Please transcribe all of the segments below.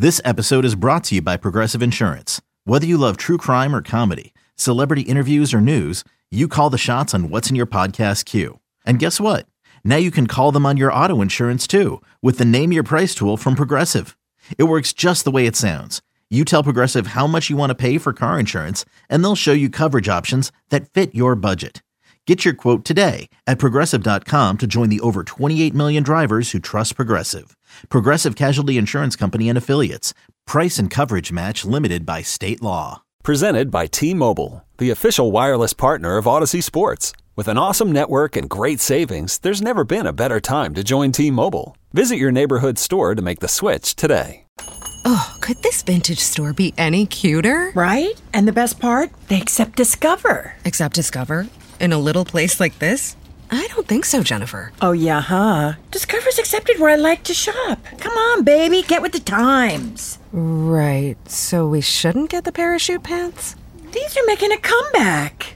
This episode is brought to you by Progressive Insurance. Whether you love true crime or comedy, celebrity interviews or news, you call the shots on what's in your podcast queue. And guess what? Now you can call them on your auto insurance too with the Name Your Price tool from Progressive. It works just the way it sounds. You tell Progressive how much you want to pay for car insurance, and they'll show you coverage options that fit your budget. Get your quote today at Progressive.com to join the over 28 million drivers who trust Progressive. Progressive Casualty Insurance Company and Affiliates. Price and coverage match limited by state law. Presented by T-Mobile, the official wireless partner of Odyssey Sports. With an awesome network and great savings, there's never been a better time to join T-Mobile. Visit your neighborhood store to make the switch today. Oh, could this vintage store be any cuter? Right? And the best part? They accept Discover. Accept Discover? In a little place like this? I don't think so, Jennifer. Oh, yeah, huh? Discover's accepted where I like to shop. Come on, baby, get with the times. Right, so we shouldn't get the parachute pants? These are making a comeback.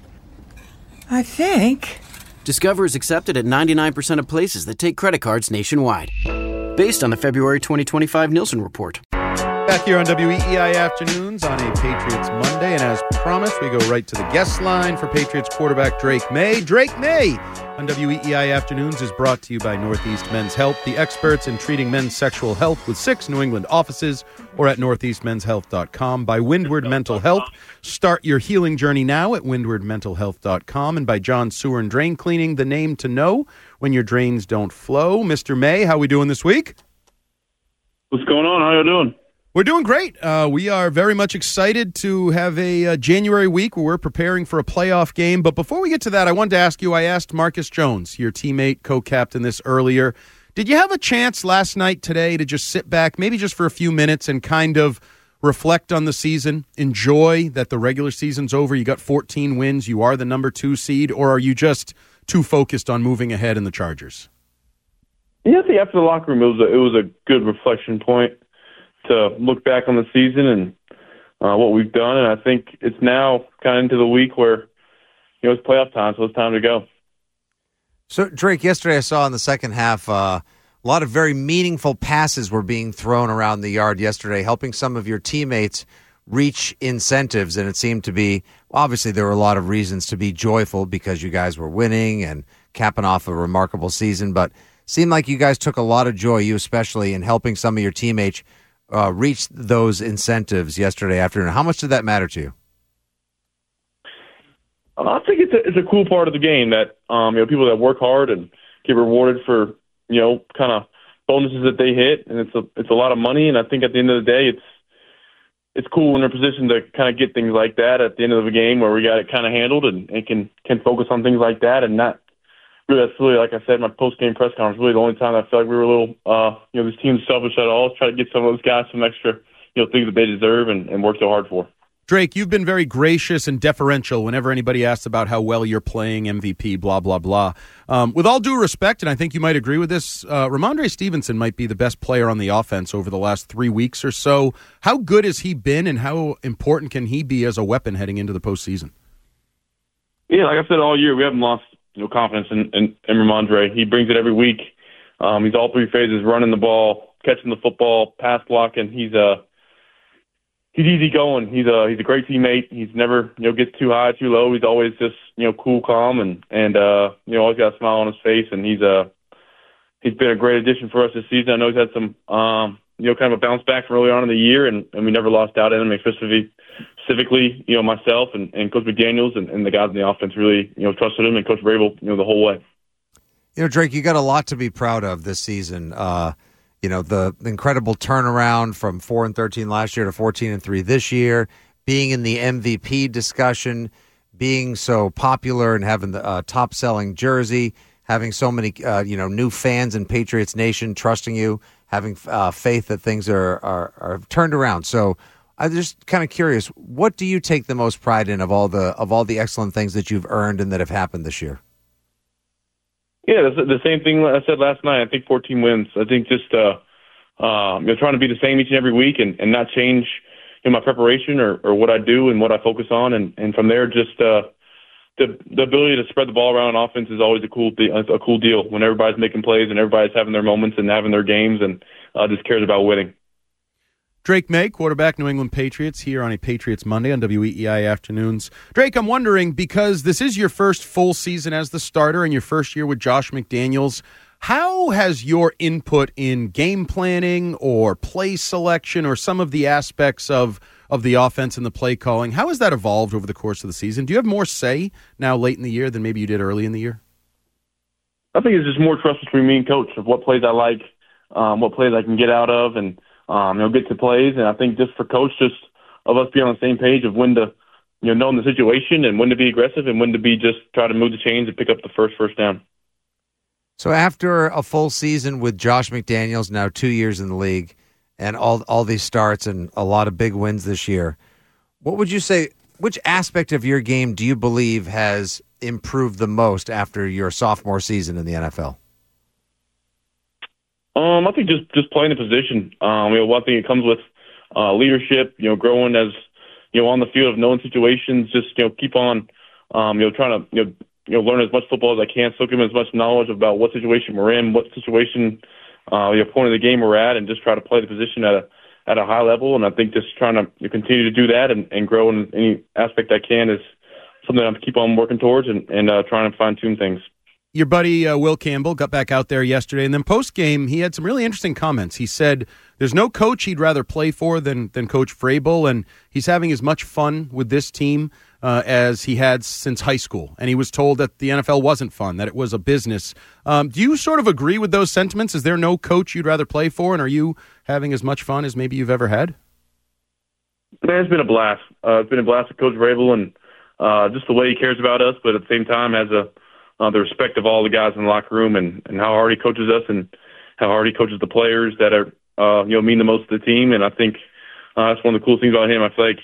I think. Discover is accepted at 99% of places that take credit cards nationwide. Based on the February 2025 Nielsen report. Back here on WEEI Afternoons on a Patriots Monday, and as promised, we go right to the guest line for Patriots quarterback Drake Maye. Drake Maye on WEEI Afternoons is brought to you by Northeast Men's Health, the experts in treating men's sexual health with 6 New England offices, or at northeastmenshealth.com. By Windward Mental Health, start your healing journey now at windwardmentalhealth.com. And by John Sewer and Drain Cleaning, the name to know when your drains don't flow. Mr. Maye, how we doing this week? What's going on? How you doing? We're doing great. We are very much excited to have a January week where we're preparing for a playoff game. But before we get to that, I wanted to ask you, I asked Marcus Jones, your teammate, co-captain, this earlier. Did you have a chance last night, today, to just sit back, maybe just for a few minutes and kind of reflect on the season, enjoy that the regular season's over, you got 14 wins, you are the number 2 seed, or are you just too focused on moving ahead in the Chargers? Yeah, I think after the locker room, it was a good reflection point to look back on the season and what we've done. And I think it's now kind of into the week where, it's playoff time, so it's time to go. So, Drake, yesterday I saw in the second half a lot of very meaningful passes were being thrown around the yard yesterday, helping some of your teammates reach incentives. And it seemed to be, obviously there were a lot of reasons to be joyful because you guys were winning and capping off a remarkable season, but seemed like you guys took a lot of joy, you especially, in helping some of your teammates reach those incentives yesterday afternoon. How much did that matter to you? I think it's a cool part of the game that people that work hard and get rewarded for kind of bonuses that they hit, and it's a lot of money. And I think at the end of the day, it's cool when they're positioned to kind of get things like that at the end of the game where we got it kind of handled and can focus on things like that and not. Really, that's really, like I said, my post-game press conference, really the only time I felt like we were a little, this team's selfish at all. Try to get some of those guys some extra, things that they deserve and work so hard for. Drake, you've been very gracious and deferential whenever anybody asks about how well you're playing, MVP, blah, blah, blah. With all due respect, and I think you might agree with this, Ramondre Stevenson might be the best player on the offense over the last 3 weeks or so. How good has he been, and how important can he be as a weapon heading into the postseason? Yeah, like I said all year, we haven't lost confidence in Ramondre. He brings it every week. He's all 3 phases: running the ball, catching the football, pass blocking. He's easy going. He's a great teammate. He's never gets too high, too low. He's always just cool, calm, and always got a smile on his face. And he's been a great addition for us this season. I know he's had some kind of a bounce back from early on in the year, and we never lost out on him, specifically, myself and Coach McDaniels and the guys in the offense really, trusted him, and Coach Vrabel, the whole way. Drake, you got a lot to be proud of this season. The incredible turnaround from 4-13 last year to 14-3 this year, being in the MVP discussion, being so popular and having the top-selling jersey, having so many, new fans in Patriots Nation trusting you, having faith that things are turned around. So I'm just kind of curious, what do you take the most pride in of all the excellent things that you've earned and that have happened this year? Yeah, that's the same thing I said last night. I think 14 wins. I think just trying to be the same each and every week and not change my preparation or what I do and what I focus on. And from there, just the ability to spread the ball around on offense is always a cool deal when everybody's making plays and everybody's having their moments and having their games and just cares about winning. Drake May, quarterback, New England Patriots, here on a Patriots Monday on WEEI Afternoons. Drake, I'm wondering, because this is your first full season as the starter and your first year with Josh McDaniels, how has your input in game planning or play selection or some of the aspects of the offense and the play calling, how has that evolved over the course of the season? Do you have more say now late in the year than maybe you did early in the year? I think it's just more trust between me and coach of what plays I like, what plays I can get out of, and get to plays. And I think just for coach, just of us being on the same page of when to, knowing the situation and when to be aggressive and when to be just try to move the chains and pick up the first down. So after a full season with Josh McDaniels, now 2 years in the league, and all these starts and a lot of big wins this year, what would you say, which aspect of your game do you believe has improved the most after your sophomore season in the NFL? I think just playing the position. One thing it comes with leadership, growing as, on the field of knowing situations, just, keep on, trying to, learn as much football as I can, soak in as much knowledge about what situation we're in, what situation, the point of the game we're at, and just try to play the position at a high level. And I think just trying to continue to do that and grow in any aspect I can is something I have to keep on working towards and trying to fine-tune things. Your buddy Will Campbell got back out there yesterday, and then post-game, he had some really interesting comments. He said there's no coach he'd rather play for than Coach Vrabel, and he's having as much fun with this team as he had since high school. And he was told that the NFL wasn't fun, that it was a business. Do you sort of agree with those sentiments? Is there no coach you'd rather play for, and are you having as much fun as maybe you've ever had? Man, it's been a blast. It's been a blast with Coach Vrabel, and just the way he cares about us, but at the same time has the respect of all the guys in the locker room and how hard he coaches us and how hard he coaches the players that are, mean the most to the team. And I think that's one of the cool things about him. I feel like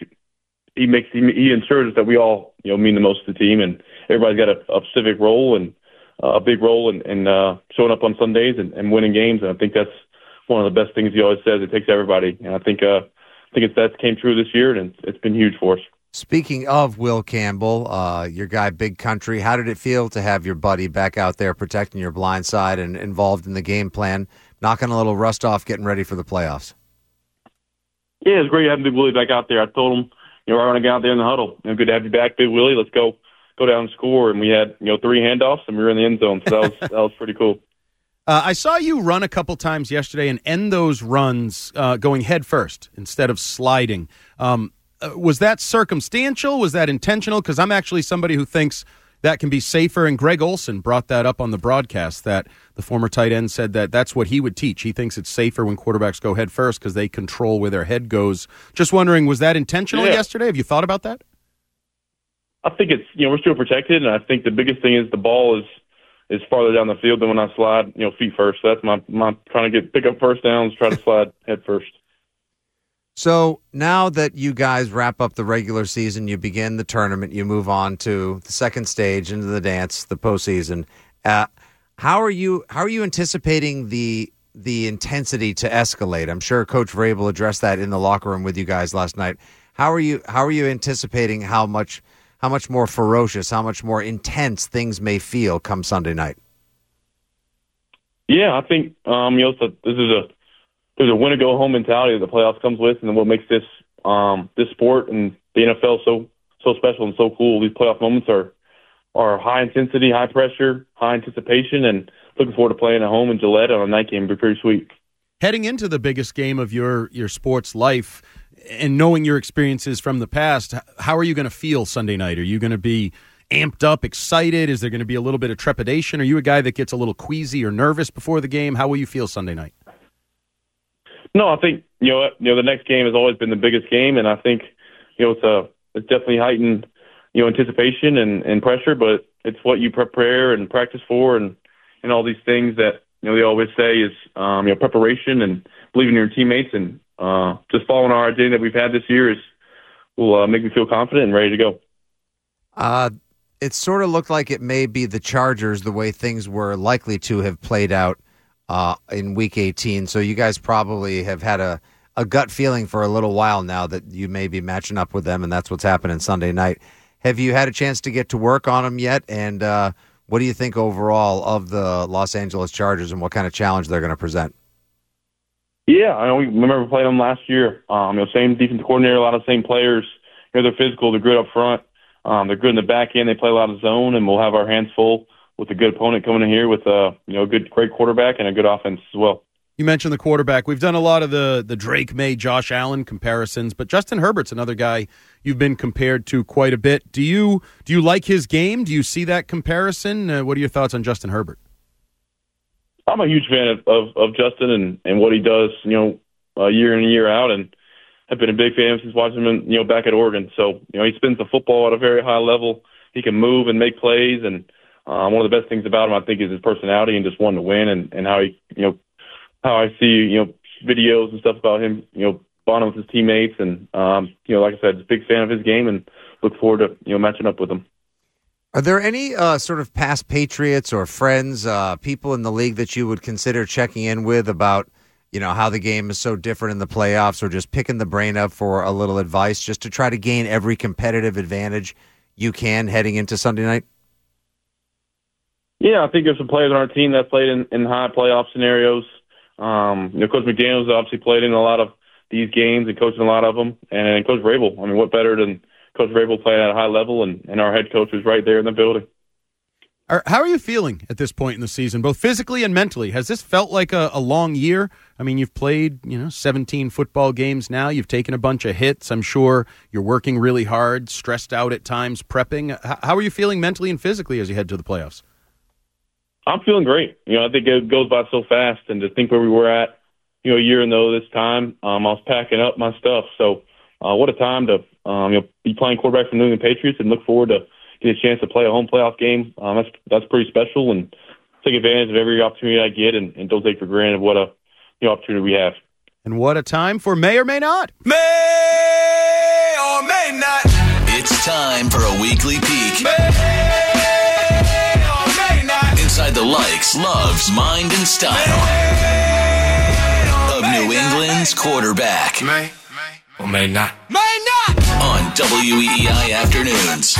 he ensures that we all, mean the most to the team, and everybody's got a civic role and a big role in showing up on Sundays and winning games. And I think that's one of the best things he always says. It takes everybody. And I think that came true this year, and it's been huge for us. Speaking of Will Campbell, your guy, Big Country, how did it feel to have your buddy back out there protecting your blind side and involved in the game plan, knocking a little rust off, getting ready for the playoffs? Yeah, it's great having Big Willie back out there. I told him, right when I got out there in the huddle, good to have you back, Big Willie. Let's go down and score. And we had, 3 handoffs, and we were in the end zone. So that was pretty cool. I saw you run a couple times yesterday and end those runs going head first instead of sliding. Was that circumstantial? Was that intentional? Because I'm actually somebody who thinks that can be safer, and Greg Olsen brought that up on the broadcast, that the former tight end said that that's what he would teach. He thinks it's safer when quarterbacks go head first because they control where their head goes. Just wondering, was that intentional yesterday? Have you thought about that? I think it's, we're still protected, and I think the biggest thing is the ball is farther down the field than when I slide, feet first. So that's my trying to pick up first downs, try to slide head first. So now that you guys wrap up the regular season, you begin the tournament, you move on to the second stage, into the dance, the postseason. How are you anticipating the intensity to escalate? I'm sure Coach Vrabel addressed that in the locker room with you guys last night. How are you anticipating how much more ferocious, how much more intense things may feel come Sunday night? Yeah, I think there's a win or go home mentality that the playoffs comes with, and what makes this sport and the NFL so special and so cool. These playoff moments are high intensity, high pressure, high anticipation, and looking forward to playing at home in Gillette on a night game. It'll be pretty sweet. Heading into the biggest game of your sports life and knowing your experiences from the past, how are you going to feel Sunday night? Are you going to be amped up, excited? Is there going to be a little bit of trepidation? Are you a guy that gets a little queasy or nervous before the game? How will you feel Sunday night? No, I think the next game has always been the biggest game, and I think it's definitely heightened anticipation and pressure, but it's what you prepare and practice for, and all these things that they always say is preparation and believing in your teammates, and just following our identity that we've had this year will make me feel confident and ready to go. It sort of looked like it may be the Chargers the way things were likely to have played out in Week 18. So you guys probably have had a gut feeling for a little while now that you may be matching up with them, and that's what's happening Sunday night. Have you had a chance to get to work on them yet? And what do you think overall of the Los Angeles Chargers and what kind of challenge they're going to present? Yeah, I remember playing them last year. Same defensive coordinator, a lot of the same players. They're physical, they're good up front. They're good in the back end. They play a lot of zone, and we'll have our hands full with a good opponent coming in here with a great quarterback and a good offense as well. You mentioned the quarterback. We've done a lot of the Drake May, Josh Allen comparisons, but Justin Herbert's another guy you've been compared to quite a bit. Do you like his game? Do you see that comparison? What are your thoughts on Justin Herbert? I'm a huge fan of Justin and what he does, year in and year out, and I've been a big fan since watching him, back at Oregon. So, he spins the football at a very high level. He can move and make plays, and one of the best things about him, I think, is his personality and just wanting to win, and how he, how I see, videos and stuff about him, bonding with his teammates, and like I said, just a big fan of his game, and look forward to matching up with him. Are there any sort of past Patriots or friends, people in the league that you would consider checking in with about, how the game is so different in the playoffs, or just picking the brain up for a little advice just to try to gain every competitive advantage you can heading into Sunday night? Yeah, I think there's some players on our team that played in high playoff scenarios. Coach McDaniels obviously played in a lot of these games and coaching a lot of them. And Coach Vrabel, what better than Coach Vrabel playing at a high level, and our head coach was right there in the building. How are you feeling at this point in the season, both physically and mentally? Has this felt like a long year? You've played 17 football games now. You've taken a bunch of hits. I'm sure you're working really hard, stressed out at times, prepping. How are you feeling mentally and physically as you head to the playoffs? I'm feeling great. I think it goes by so fast, and to think where we were at, a year ago this time, I was packing up my stuff. So what a time to be playing quarterback for New England Patriots, and look forward to get a chance to play a home playoff game. That's pretty special, and take advantage of every opportunity I get, and don't take for granted what a opportunity we have. And what a time for May or May Not. May or may not. It's time for a weekly peek. May or may not. Inside the likes, loves, mind, and style of New England's quarterback. May or may not. May not. On WEEI Afternoons.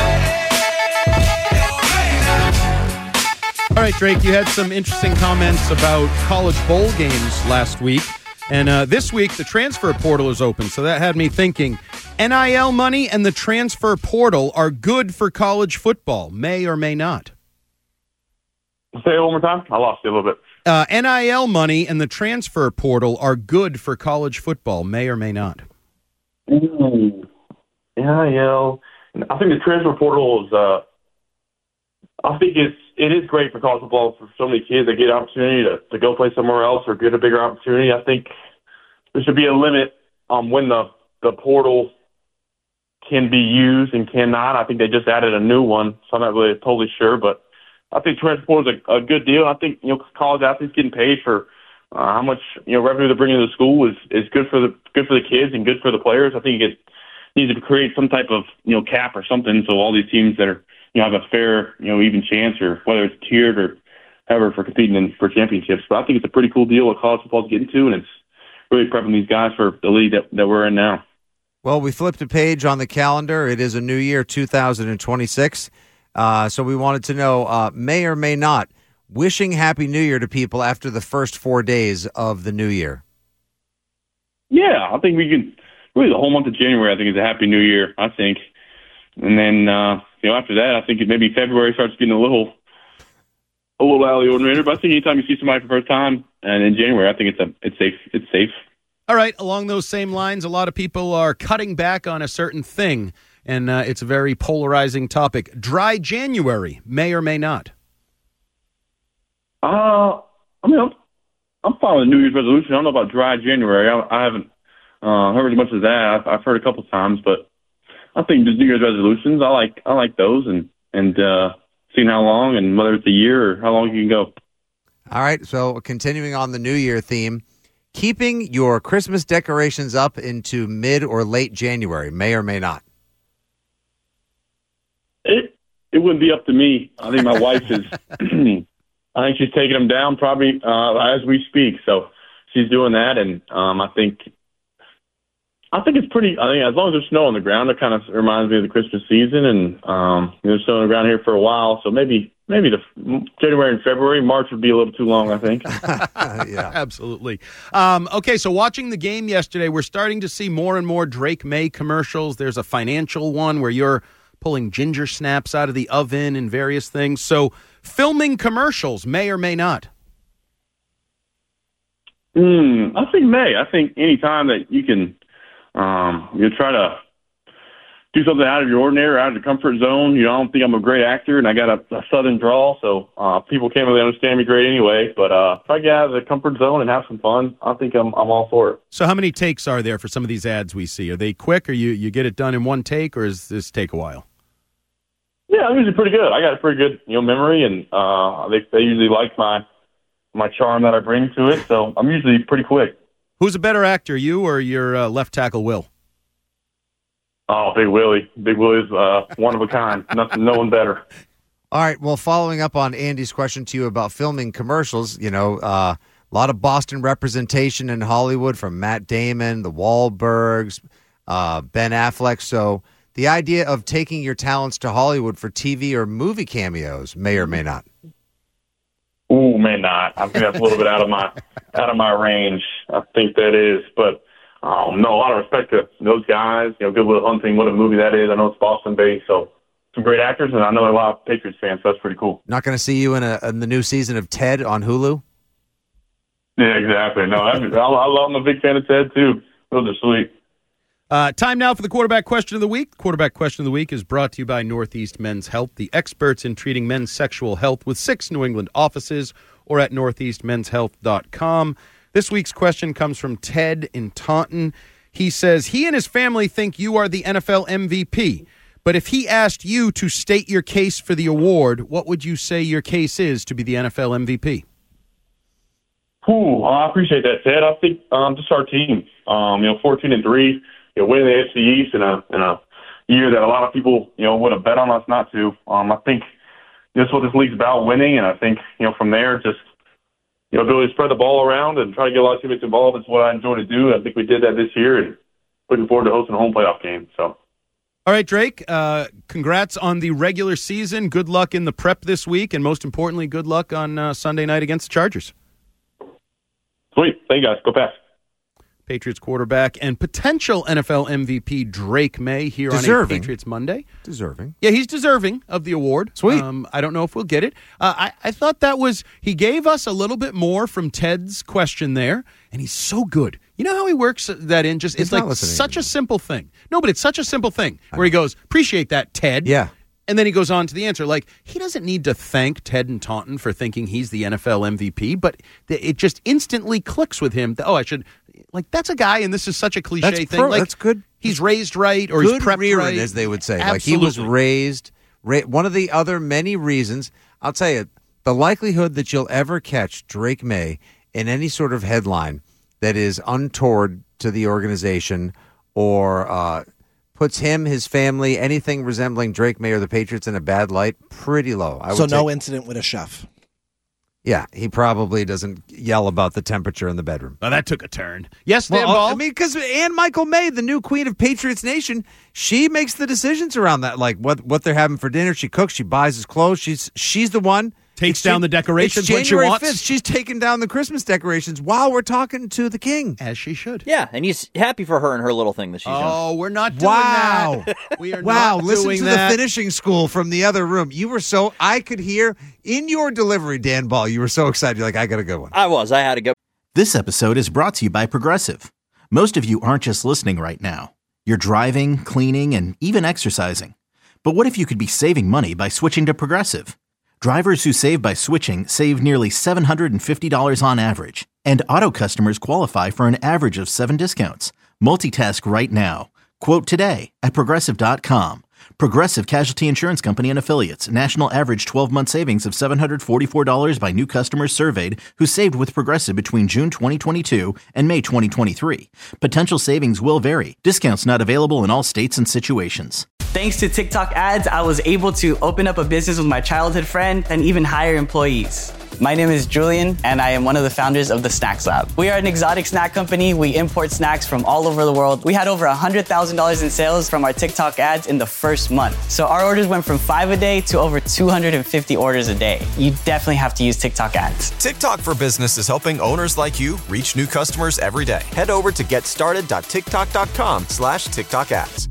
All right, Drake, you had some interesting comments about college bowl games last week. And this week, the transfer portal is open. So that had me thinking, NIL money and the transfer portal are good for college football. May or may not. Say it one more time. I lost you a little bit. NIL money and the transfer portal are good for college football. May or may not. NIL. I think the transfer portal is. I think it is great for college football for so many kids that get an opportunity to go play somewhere else or get a bigger opportunity. I think there should be a limit on when the portal can be used and cannot. I think they just added a new one, so I'm not really totally sure. But I think transfer portal is a good deal. I think college athletes getting paid for how much revenue they're bringing to the school is good for the kids and good for the players. I think it needs to create some type of cap or something, so all these teams that are have a fair even chance, or whether it's tiered or however, for competing for championships. But I think it's a pretty cool deal what college football is getting to, and it's really prepping these guys for the league that we're in now. Well, we flipped a page on the calendar. It is a new year, 2026. So we wanted to know, may or may not, wishing Happy New Year to people after the first 4 days of the new year. Yeah, I think we can. Really, the whole month of January, I think, is a Happy New Year, I think. And then, after that, I think maybe February starts getting a little out of the ordinary. But I think anytime you see somebody for the first time, and in January, I think it's safe. It's safe. All right. Along those same lines, a lot of people are cutting back on a certain thing, and it's a very polarizing topic. Dry January, may or may not. I'm following the New Year's resolution. I don't know about dry January. I haven't heard as much as that. I've heard a couple times, but I think the New Year's resolutions, I like those, and seeing how long and whether it's a year or how long you can go. All right, so continuing on the New Year theme, keeping your Christmas decorations up into mid or late January, may or may not. It wouldn't be up to me. I think my wife is. I think she's taking them down probably as we speak. So she's doing that, and I think I think it's pretty. I think as long as there's snow on the ground, it kind of reminds me of the Christmas season, and there's snow on the ground here for a while. So maybe the January and February. March would be a little too long, I think. Yeah, absolutely. Okay, so watching the game yesterday, we're starting to see more and more Drake May commercials. There's a financial one where you're pulling ginger snaps out of the oven and various things. So filming commercials may or may not. I think May. I think any time that you can. You try to do something out of your ordinary, out of the comfort zone. I don't think I'm a great actor, and I got a southern drawl, so people can't really understand me great anyway. But if I get out of the comfort zone and have some fun, I think I'm all for it. So how many takes are there for some of these ads we see? Are they quick, or you get it done in one take, or does this take a while? Yeah, I'm usually pretty good. I got a pretty good memory, and they usually like my charm that I bring to it, so I'm usually pretty quick. Who's a better actor, you or your left tackle, Will? Oh, Big Willie. Big Willie's one of a kind. No one better. All right, well, following up on Andy's question to you about filming commercials, a lot of Boston representation in Hollywood from Matt Damon, the Wahlbergs, Ben Affleck. So the idea of taking your talents to Hollywood for TV or movie cameos may or may not. Ooh, may not. I think that's a little bit out of my range. I think that is, but no, a lot of respect to those guys. Good Will Hunting, what a movie that is. I know it's Boston based, so some great actors, and I know a lot of Patriots fans, so that's pretty cool. Not going to see you in the new season of Ted on Hulu? Yeah, exactly. No, I'm a big fan of Ted too. Those are sweet. Time now for the quarterback question of the week. Quarterback question of the week is brought to you by Northeast Men's Health, the experts in treating men's sexual health with 6 New England offices or at northeastmenshealth.com. This week's question comes from Ted in Taunton. He says he and his family think you are the NFL MVP, but if he asked you to state your case for the award, what would you say your case is to be the NFL MVP? I appreciate that, Ted. I think just our team, 14-3. Winning the AFC East in a year that a lot of people, would have bet on us not to. I think that's what this league's about, winning, and I think, from there, just, ability to spread the ball around and try to get a lot of teammates involved is what I enjoy to do. I think we did that this year, and looking forward to hosting a home playoff game. So, all right, Drake, congrats on the regular season. Good luck in the prep this week, and most importantly, good luck on Sunday night against the Chargers. Sweet. Thank you, guys. Go Pats. Patriots quarterback and potential NFL MVP Drake May here on a Patriots Monday. Deserving. Yeah, he's deserving of the award. Sweet. I don't know if we'll get it. I thought he gave us a little bit more from Ted's question there, and he's so good. You know how he works that in? It's like such a simple thing. No, but it's such a simple thing where he goes, appreciate that, Ted. Yeah. And then he goes on to the answer. Like, he doesn't need to thank Ted and Taunton for thinking he's the NFL MVP, but it just instantly clicks with him. I should... Like, that's a guy, and this is such a cliche thing. That's good. He's raised right, or good he's prepped rearing, right. as they would say. Absolutely. Like, he was raised. One of the other many reasons, I'll tell you, the likelihood that you'll ever catch Drake May in any sort of headline that is untoward to the organization or puts him, his family, anything resembling Drake May or the Patriots in a bad light, pretty low. No incident with a chef. Yeah, he probably doesn't yell about the temperature in the bedroom. Oh, that took a turn. Yes, Dan Ball? I mean, because Ann Michael May, the new queen of Patriots Nation, she makes the decisions around that, like what they're having for dinner. She cooks, she buys his clothes. She's the one. Takes down the decorations when she January wants. 5th, she's taking down the Christmas decorations while we're talking to the king. As she should. Yeah, and he's happy for her and her little thing that she's doing. Oh, we're not doing that. We are not listen doing to that. the finishing school from the other room. You were I could hear in your delivery, Dan Ball, you were so excited. You're like, I got a good one. I had to go. This episode is brought to you by Progressive. Most of you aren't just listening right now. You're driving, cleaning, and even exercising. But what if you could be saving money by switching to Progressive? Drivers who save by switching save nearly $750 on average. And auto customers qualify for an average of 7 discounts. Multitask right now. Quote today at Progressive.com. Progressive Casualty Insurance Company and Affiliates. National average 12-month savings of $744 by new customers surveyed who saved with Progressive between June 2022 and May 2023. Potential savings will vary. Discounts not available in all states and situations. Thanks to TikTok ads, I was able to open up a business with my childhood friend and even hire employees. My name is Julian, and I am one of the founders of the Snacks Lab. We are an exotic snack company. We import snacks from all over the world. We had over $100,000 in sales from our TikTok ads in the first month. So our orders went from 5 a day to over 250 orders a day. You definitely have to use TikTok ads. TikTok for Business is helping owners like you reach new customers every day. Head over to getstarted.tiktok.com/TikTok ads.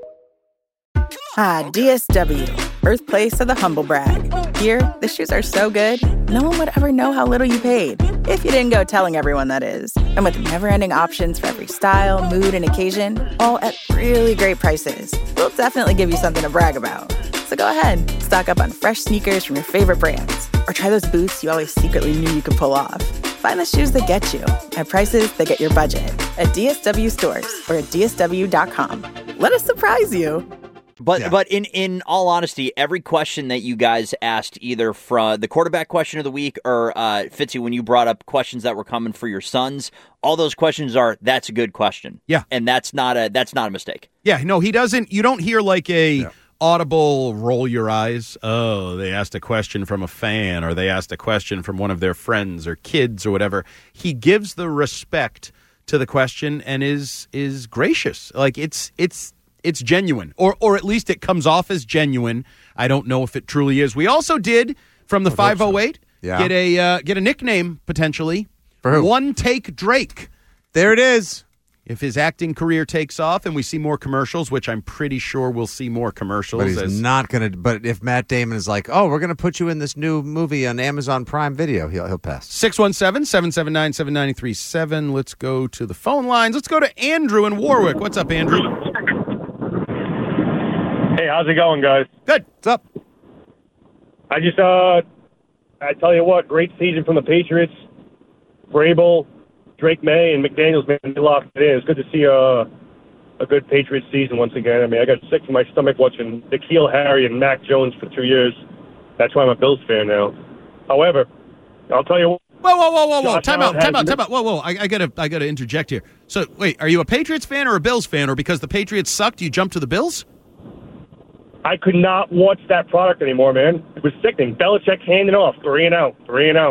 Ah, DSW, birthplace of the humble brag. Here, the shoes are so good, no one would ever know how little you paid. If you didn't go telling everyone, that is. And with never-ending options for every style, mood, and occasion, all at really great prices, we'll definitely give you something to brag about. So go ahead, stock up on fresh sneakers from your favorite brands, or try those boots you always secretly knew you could pull off. Find the shoes that get you at prices that get your budget at DSW stores or at DSW.com. Let us surprise you. But in all honesty, every question that you guys asked, either from the quarterback question of the week or Fitzy, when you brought up questions that were coming for your sons, all those questions are, that's a good question. Yeah. And that's not a mistake. Yeah, no, he doesn't. You don't hear like a audible roll your eyes. Oh, they asked a question from a fan, or they asked a question from one of their friends or kids or whatever. He gives the respect to the question and is gracious. Like it's genuine, or at least it comes off as genuine. I don't know if it truly is. We also did, from the 508, get a nickname, potentially. For who? One Take Drake. There it is. If his acting career takes off and we see more commercials, which I'm pretty sure we'll see more commercials. But he's not going to. But if Matt Damon is like, oh, we're going to put you in this new movie on Amazon Prime Video, he'll pass. 617-779-7937. Let's go to the phone lines. Let's go to Andrew in Warwick. What's up, Andrew? Hey, how's it going, guys? Good. What's up? I just, I tell you what, great season from the Patriots. Vrabel, Drake May, and McDaniels, man, they locked it in. It's good to see a good Patriots season once again. I mean, I got sick to my stomach watching N'Keal Harry and Mac Jones for 2 years. That's why I'm a Bills fan now. However, I'll tell you what. Whoa. Time out. Whoa. I gotta interject here. So, wait, are you a Patriots fan or a Bills fan? Or because the Patriots sucked, you jumped to the Bills? I could not watch that product anymore, man. It was sickening. Belichick handing off, 3 and out,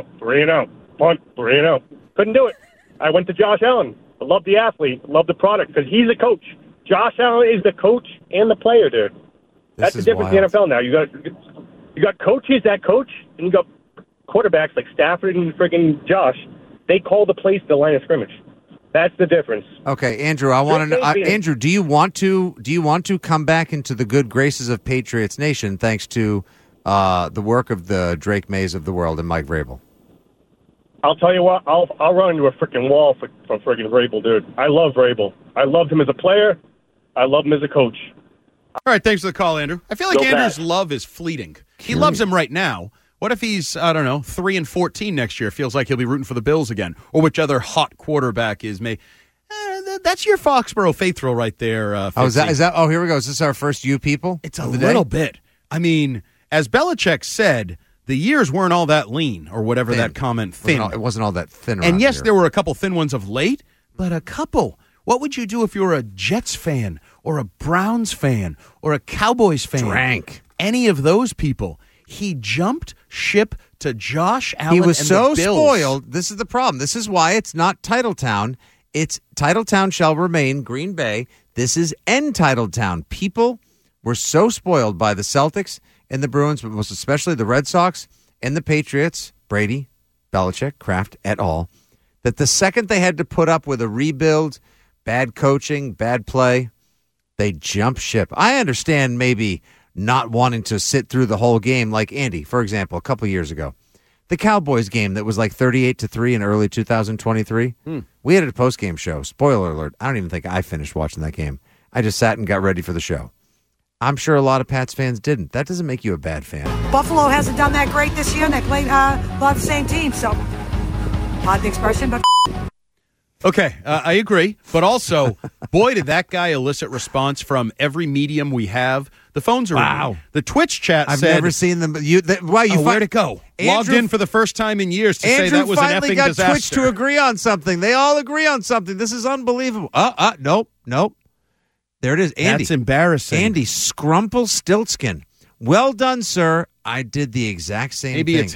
punt, 3 and out. Couldn't do it. I went to Josh Allen. I love the athlete, love the product, because he's a coach. Josh Allen is the coach and the player, dude. That's the difference in the NFL now. You got coaches that coach, and you got quarterbacks like Stafford and friggin' Josh. They call the plays to the line of scrimmage. That's the difference. Okay, Andrew, I want to know. Andrew, do you want to come back into the good graces of Patriots Nation thanks to the work of the Drake Mays of the world and Mike Vrabel? I'll tell you what. I'll run into a freaking wall from freaking Vrabel, dude. I love Vrabel. I loved him as a player. I love him as a coach. All right, thanks for the call, Andrew. I feel like Andrew's love is fleeting. He loves him right now. What if he's, 3-14 next year? Feels like he'll be rooting for the Bills again, or whichever hot quarterback is. That's your Foxborough faithful right there. Is that? Oh, here we go. Is this our first you people? It's a little bit. I mean, as Belichick said, the years weren't all that lean, or whatever that comment. Thin. It wasn't all that thin. And yes, here. there were a couple thin ones of late, but a couple. What would you do if you were a Jets fan, or a Browns fan, or a Cowboys fan? Drank. Any of those people. He jumped ship to Josh Allen. He was and so the Bills. spoiled. This is the problem. This is why it's not Titletown. It's Titletown shall remain Green Bay. This is Entitletown. People were so spoiled by the Celtics and the Bruins, but most especially the Red Sox and the Patriots, Brady, Belichick, Kraft, et al., that the second they had to put up with a rebuild, bad coaching, bad play, they jump ship. I understand maybe not wanting to sit through the whole game, like Andy, for example, a couple years ago. The Cowboys game that was like 38-3 in early 2023. We had a post-game show. Spoiler alert. I don't even think I finished watching that game. I just sat and got ready for the show. I'm sure a lot of Pats fans didn't. That doesn't make you a bad fan. Buffalo hasn't done that great this year, and they played a lot of the same team, so odd the expression, but Okay, I agree. But also, boy, did that guy elicit response from every medium we have. The phones are ringing. The Twitch chat I've said... never seen them. Where'd it go? Logged in for the first time in years to say that was an effing got disaster. Twitch to agree on something. They all agree on something. This is unbelievable. Nope. There it is. Andy. That's embarrassing. Andy Scrumple Stiltskin. Well done, sir. I did the exact same thing. Maybe it's him.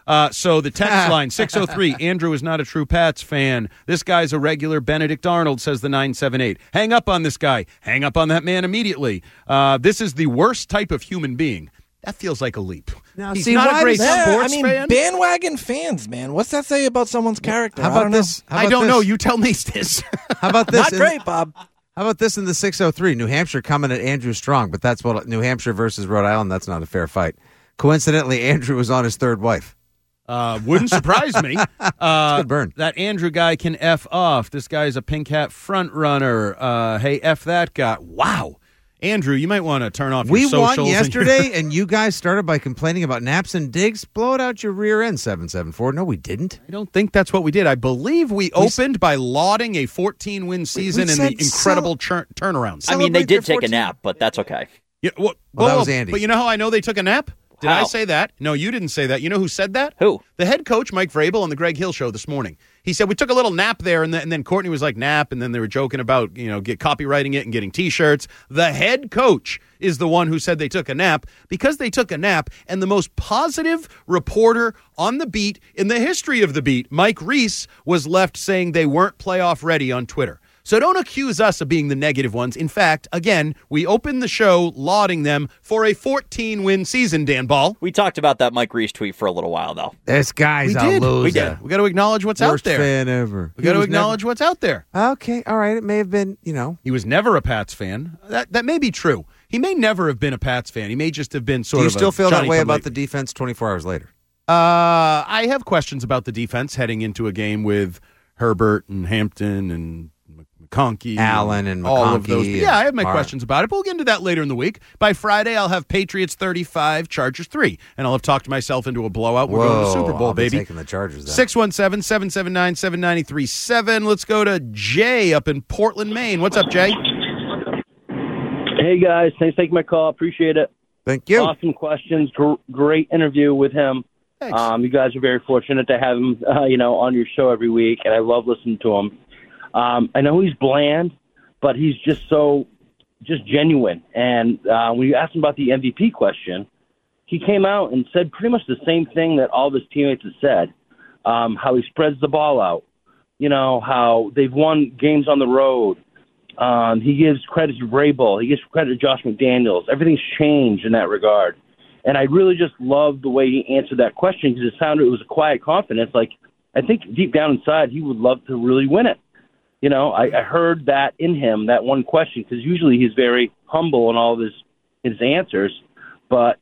So the text line, 603, Andrew is not a true Pats fan. This guy's a regular Benedict Arnold, says the 978. Hang up on this guy. Hang up on that man immediately. This is the worst type of human being. That feels like a leap. Now, He's see, not why a great does that- sports I mean, fan. bandwagon fans, man. What's that say about someone's character? How about this? I don't know. You tell me this. How about this? Not great, Bob. How about this in the 603? New Hampshire coming at Andrew Strong, but that's what New Hampshire versus Rhode Island. That's not a fair fight. Coincidentally, Andrew was on his third wife. Wouldn't surprise me. Good burn. That Andrew guy can F off. This guy's a pink hat front runner. Hey, F that guy. Wow. Andrew, you might want to turn off your We socials. won yesterday, and you guys started by complaining about naps and digs. Blow it out your rear end, 774. No, we didn't. I don't think that's what we did. I believe we opened by lauding a 14-win season and the incredible turnarounds. I mean, they did take a nap, but that's okay. Yeah, Well, that was Andy. But you know how I know they took a nap? Did I How? say that? No, you didn't say that. You know who said that? Who? The head coach, Mike Vrabel, on the Greg Hill Show this morning. He said, we took a little nap there, and then Courtney was like, nap, and then they were joking about, copywriting it and getting T-shirts. The head coach is the one who said they took a nap because they took a nap, and the most positive reporter on the beat in the history of the beat, Mike Reese, was left saying they weren't playoff ready on Twitter. So don't accuse us of being the negative ones. In fact, again, we opened the show lauding them for a 14-win season, Dan Ball. We talked about that Mike Reese tweet for a little while, though. This guy's We a did. loser. We did. We got to acknowledge what's out Worst there. fan ever. We got to acknowledge what's out there. Okay, all right. It may have been, He was never a Pats fan. That may be true. He may never have been a Pats fan. He may just have been Do sort you of still a feel that way Johnny-come-lately. about the defense 24 hours later? I have questions about the defense heading into a game with Herbert and Hampton and McConkey. Allen and all of those. McConkey Yeah, I have my and- questions about it, but we'll get into that later in the week. By Friday, I'll have Patriots 35, Chargers 3, and I'll have talked myself into a blowout. We're going to the Super Bowl, I'll be baby. taking the Chargers then. 617-779-7937. Let's go to Jay up in Portland, Maine. What's up, Jay? Hey, guys. Thanks for taking my call. Appreciate it. Thank you. Awesome questions. Great interview with him. Thanks. You guys are very fortunate to have him, on your show every week, and I love listening to him. I know he's bland, but he's just genuine. And when you asked him about the MVP question, he came out and said pretty much the same thing that all of his teammates have said, how he spreads the ball out, how they've won games on the road. He gives credit to Vrabel. He gives credit to Josh McDaniels. Everything's changed in that regard. And I really just love the way he answered that question because it was a quiet confidence. Like, I think deep down inside, he would love to really win it. I heard that in him, that one question, because usually he's very humble in all of his answers. But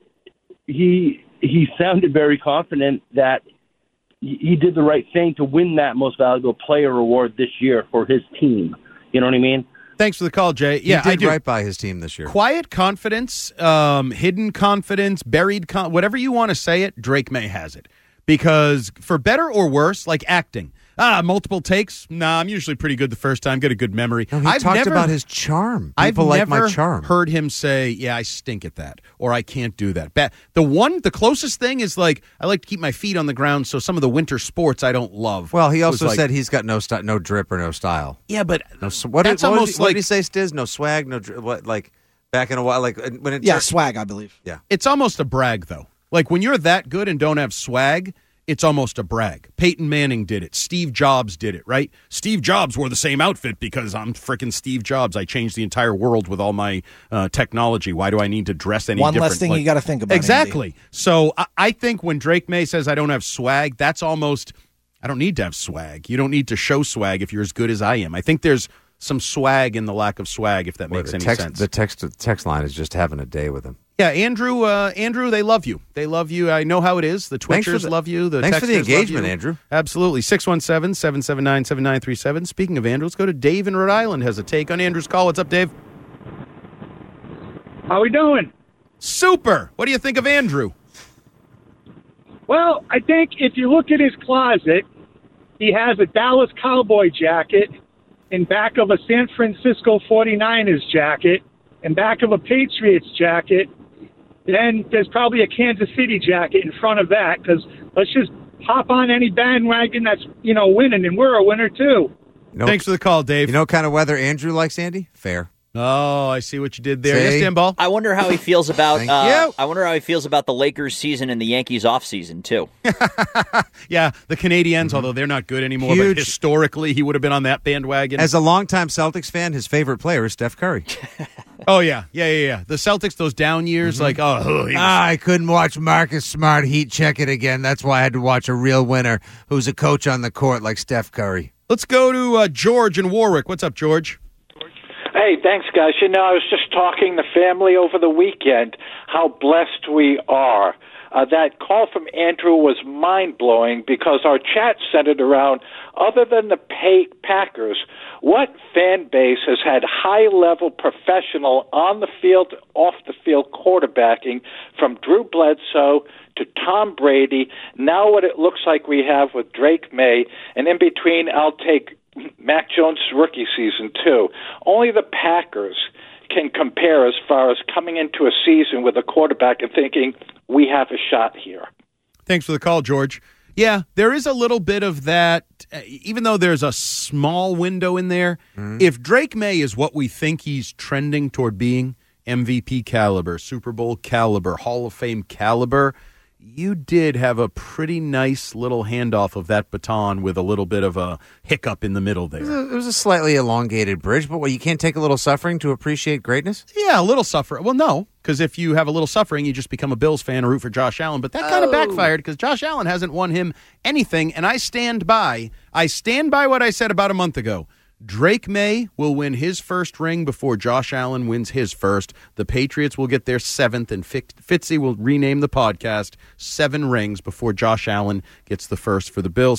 he sounded very confident that he did the right thing to win that most valuable player award this year for his team. You know what I mean? Thanks for the call, Jay. Yeah, he I did do. right by his team this year. Quiet confidence, hidden confidence, buried whatever you want to say it, Drake May has it. Because for better or worse, like acting, multiple takes, I'm usually pretty good the first time, get a good memory. No, he talked about his charm. I've People like never my charm. heard him say, yeah, I stink at that, or I can't do that. The closest thing is like, I like to keep my feet on the ground, so some of the winter sports I don't love. Well, he was also like- said he's got no drip or no style. Yeah, but What that's did almost what like did he say, Stiz? No swag, no what? Like back in a while, like when it swag, I believe. Yeah, it's almost a brag, though. Like when you're that good and don't have swag, it's almost a brag. Peyton Manning did it. Steve Jobs did it, right? Steve Jobs wore the same outfit because I'm freaking Steve Jobs. I changed the entire world with all my technology. Why do I need to dress any One different? less thing you got to think about. Exactly. Andy. So I think when Drake May says I don't have swag, that's almost, I don't need to have swag. You don't need to show swag if you're as good as I am. I think there's some swag in the lack of swag, if that makes any sense. The text line is just having a day with him. Yeah, Andrew, they love you. They love you. I know how it is. The Twitchers love you. The thanks for the texters love engagement, you. Andrew. Absolutely. 617-779-7937. Speaking of Andrew, let's go to Dave in Rhode Island. Has a take on Andrew's call. What's up, Dave? How we doing? Super. What do you think of Andrew? Well, I think if you look at his closet, he has a Dallas Cowboy jacket in back of a San Francisco 49ers jacket, in back of a Patriots jacket. Then there's probably a Kansas City jacket in front of that, because let's just hop on any bandwagon that's, winning, and we're a winner too. Thanks for the call, Dave. You know what kind of weather Andrew likes, Andy? Fair. Oh, I see what you did there. Yes, Dan Ball. I wonder how he feels about. Thank you. I wonder how he feels about the Lakers season and the Yankees off season too. Yeah, the Canadiens, although they're not good anymore, but historically he would have been on that bandwagon. As a longtime Celtics fan, his favorite player is Steph Curry. Oh, yeah. The Celtics, those down years, I couldn't watch Marcus Smart heat check it again. That's why I had to watch a real winner who's a coach on the court like Steph Curry. Let's go to George in Warwick. What's up, George? Hey, thanks, guys. You know, I was just talking to family over the weekend how blessed we are. That call from Andrew was mind-blowing because our chat centered around, other than the Packers, what fan base has had high-level professional on-the-field, off-the-field quarterbacking from Drew Bledsoe to Tom Brady, now what it looks like we have with Drake May, and in between I'll take Mac Jones' rookie season, too. Only the Packers can compare as far as coming into a season with a quarterback and thinking, we have a shot here. Thanks for the call, George. Yeah, there is a little bit of that, even though there's a small window in there. If Drake May is what we think he's trending toward being, MVP caliber, Super Bowl caliber, Hall of Fame caliber, you did have a pretty nice little handoff of that baton with a little bit of a hiccup in the middle there. It was a slightly elongated bridge, but you can't take a little suffering to appreciate greatness? Yeah, a little suffering. Well, no, because if you have a little suffering, you just become a Bills fan or root for Josh Allen. But that kind of backfired because Josh Allen hasn't won him anything, and I stand by what I said about a month ago. Drake May will win his first ring before Josh Allen wins his first. The Patriots will get their seventh, and Fitzy will rename the podcast 7 Rings before Josh Allen gets the first for the Bills.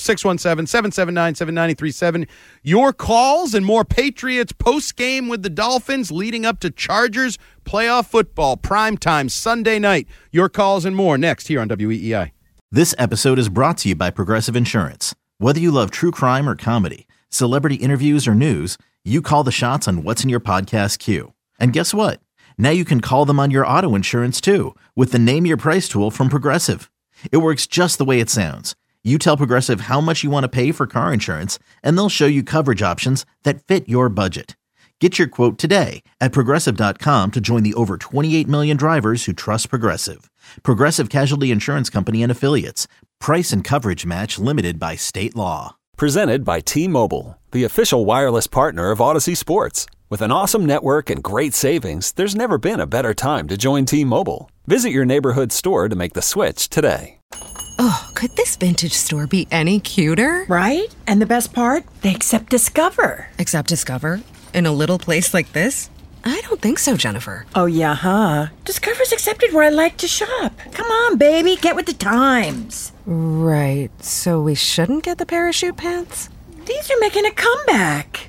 617-779-7937. Your calls and more Patriots post-game with the Dolphins leading up to Chargers playoff football, primetime Sunday night. Your calls and more next here on WEEI. This episode is brought to you by Progressive Insurance. Whether you love true crime or comedy, celebrity interviews or news, you call the shots on what's in your podcast queue. And guess what? Now you can call them on your auto insurance too with the Name Your Price tool from Progressive. It works just the way it sounds. You tell Progressive how much you want to pay for car insurance, and they'll show you coverage options that fit your budget. Get your quote today at Progressive.com to join the over 28 million drivers who trust Progressive. Progressive Casualty Insurance Company and Affiliates. Price and coverage match limited by state law. Presented by T-Mobile, the official wireless partner of Odyssey Sports. With an awesome network and great savings, there's never been a better time to join T-Mobile. Visit your neighborhood store to make the switch today. Oh, could this vintage store be any cuter? Right? And the best part? They accept Discover. Accept Discover? In a little place like this? I don't think so, Jennifer. Oh, yeah, huh? Discover's accepted where I like to shop. Come on, baby, get with the times. Right, so we shouldn't get the parachute pants? These are making a comeback.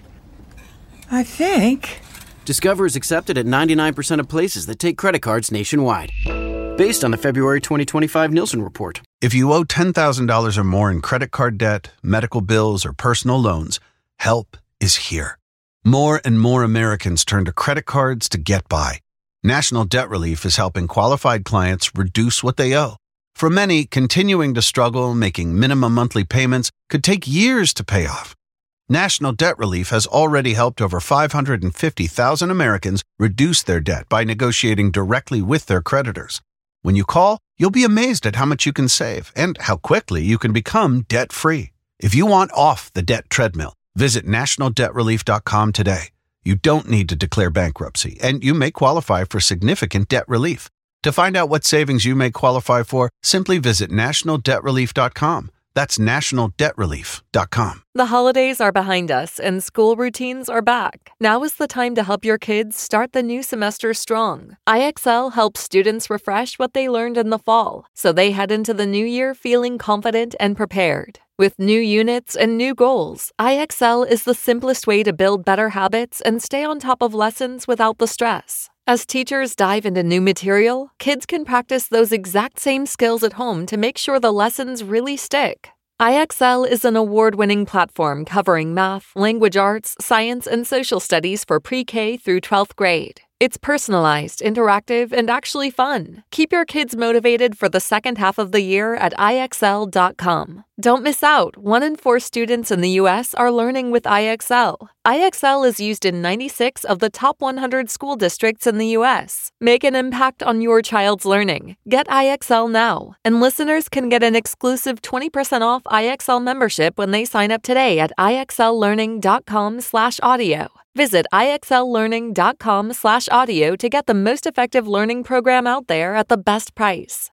I think. Discover is accepted at 99% of places that take credit cards nationwide. Based on the February 2025 Nielsen report. If you owe $10,000 or more in credit card debt, medical bills, or personal loans, help is here. More and more Americans turn to credit cards to get by. National Debt Relief is helping qualified clients reduce what they owe. For many, continuing to struggle making minimum monthly payments could take years to pay off. National Debt Relief has already helped over 550,000 Americans reduce their debt by negotiating directly with their creditors. When you call, you'll be amazed at how much you can save and how quickly you can become debt-free. If you want off the debt treadmill, visit nationaldebtrelief.com today. You don't need to declare bankruptcy, and you may qualify for significant debt relief. To find out what savings you may qualify for, simply visit nationaldebtrelief.com. That's nationaldebtrelief.com. The holidays are behind us, and school routines are back. Now is the time to help your kids start the new semester strong. IXL helps students refresh what they learned in the fall, so they head into the new year feeling confident and prepared. With new units and new goals, IXL is the simplest way to build better habits and stay on top of lessons without the stress. As teachers dive into new material, kids can practice those exact same skills at home to make sure the lessons really stick. IXL is an award-winning platform covering math, language arts, science, and social studies for pre-K through 12th grade. It's personalized, interactive, and actually fun. Keep your kids motivated for the second half of the year at IXL.com. Don't miss out. 1 in 4 students in the U.S. are learning with IXL. IXL is used in 96 of the top 100 school districts in the U.S. Make an impact on your child's learning. Get IXL now. And listeners can get an exclusive 20% off IXL membership when they sign up today at IXLlearning.com/audio. Visit IXLlearning.com/audio to get the most effective learning program out there at the best price.